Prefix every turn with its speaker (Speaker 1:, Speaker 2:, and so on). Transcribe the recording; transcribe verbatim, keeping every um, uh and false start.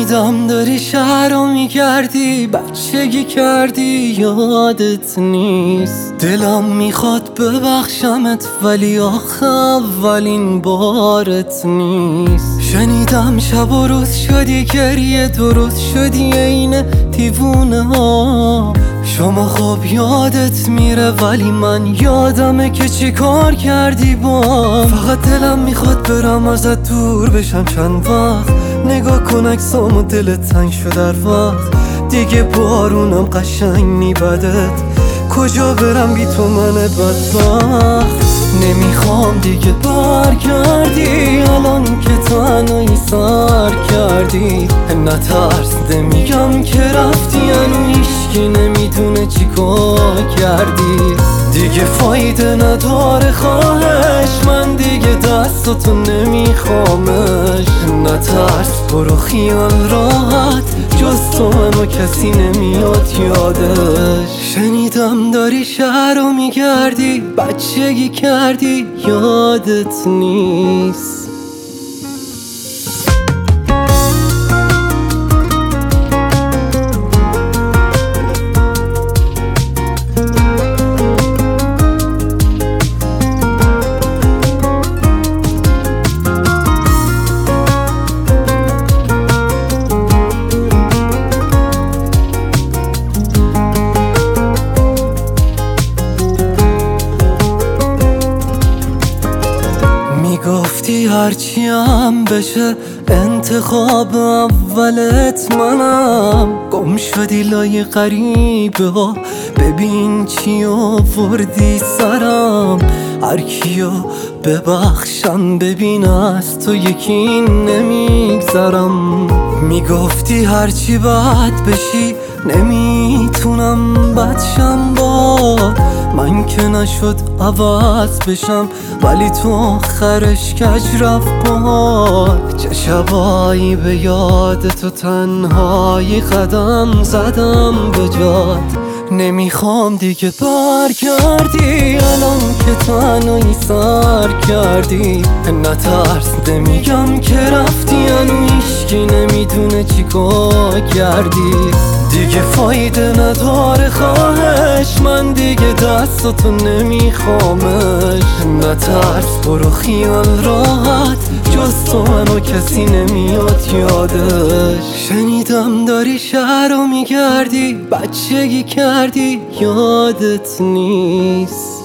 Speaker 1: شنیدم داری شهر رو میگردی، بچگی کردی یادت نیست. دلم میخواد ببخشمت ولی آخه اولین بارت نیست. شنیدم شب و روز شدی گریه، درست شدی عین دیوونه ها. شما خوب یادت میره ولی من یادمه که چی کار کردی با. فقط دلم میخواد برم ازت دور بشم چند وقت. نگاه کن عکسامو دلت تنگ شد در وقت. دیگه بارونم قشنگ میبدت، کجا برم بی تو من بدبخت. نمیخوام دیگه برگردی الان که تنهایی سر کردی. نترس نمیگم که رفتی هنو هیچکی نمیدونه چی کار کردی. دیگه فایده نداره خواهش، من دیگه دستاتو نمیخوامش. نترس برو خیال راحت، جز تو منو کسی نمیاد یادش. شنیدم داری شهر رو میگردی، بچگی کردی یادت نیست. گفتی هرچی هم بشه انتخاب اولت منم. گم شدی لای غریبه ها، ببین چی آوردی سرم. هر کیو ببخشم ببین از تو یکی نمیگذرم. میگفتی هرچی بد بشی نمیتونم بدشم با من، که نشد عوض بشم ولی تو آخرش کج رفت با. چه شبایی به یاد تو تنهایی قدم زدم به جات. نمیخوام دیگه برگردی الان که تنهایی سر کردی. نترس نمیگم که رفتی هنو هیچکی نمیدونه چی کار کردی. دیگه فایده نداره خواهش، من دیگه دستاتو نمیخوامش. نترس برو خیال راحت، جز تو منو کسی نمیاد یادش. شنیدم داری شهر رو میگردی، بچگی کردی یادت نیست.